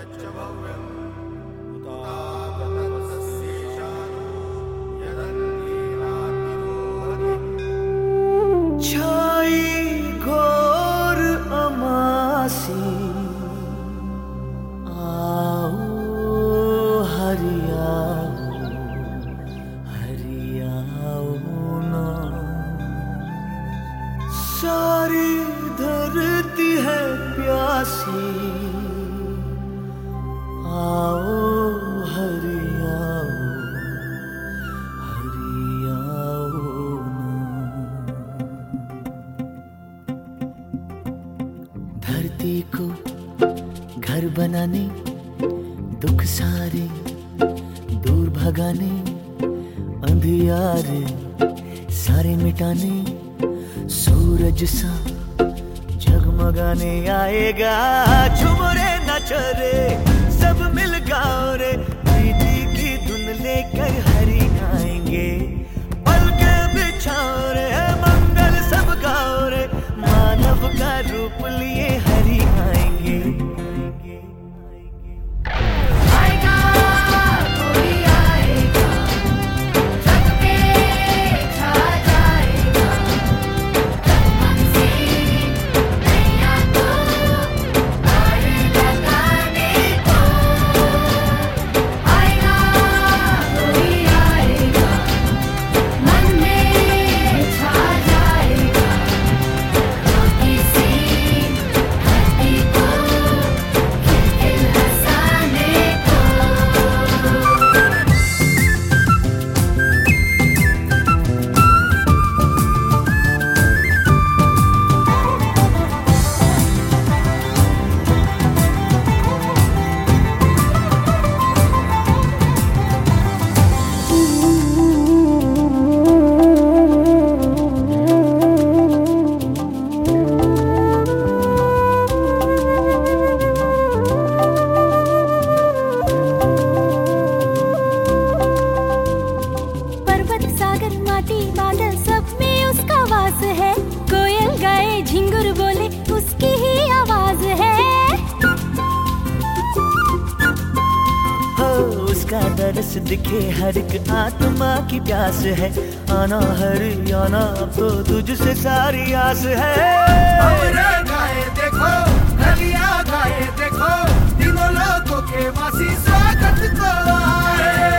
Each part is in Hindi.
सारी धरती है प्यासी, आओ हरि आओ, हरि आओ ना। धरती को घर बनाने, दुख सारे दूर भगाने, अंधियारे सारे मिटाने, सूरज सा जगमगाने आएगा। झूम रे नाच रे सब मिल गाओ रे, प्रीति की धुन लेकर हरि आएंगे। पल के बिछाओ रे मंगल सब गाओ रे, मानव का रूप लिए हरि आएंगे। बादल सब में उसका वास है, कोयल गाए झिंगुर बोले उसकी ही आवाज है। हो उसका दरस दिखे हर एक आत्मा की प्यास है, आना हरि आना अब तो तुझसे सारी आस है। गाए देखो गलियां गाए देखो, तीनों लोगों के वासी स्वागत को आए।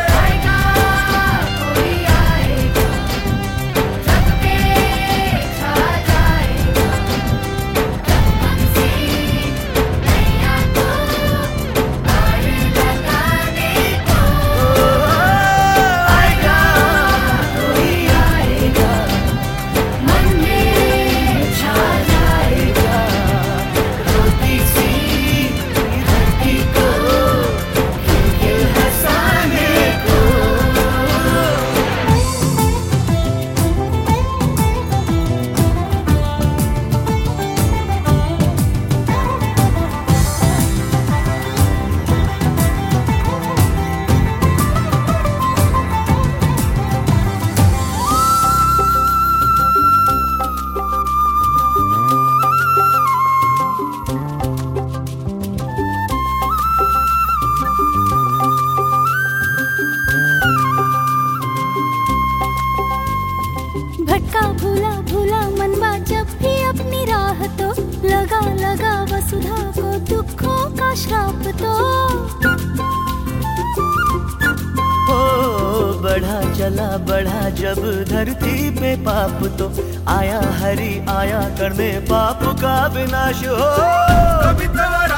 भटका भूला भूला मनवा जब भी अपनी राह, तो लगा लगा वसुधा को दुखों का श्राप। तो बढ़ा चला बढ़ा जब धरती पे पाप, तो आया हरि आया करने पाप का विनाश हो। कभी तो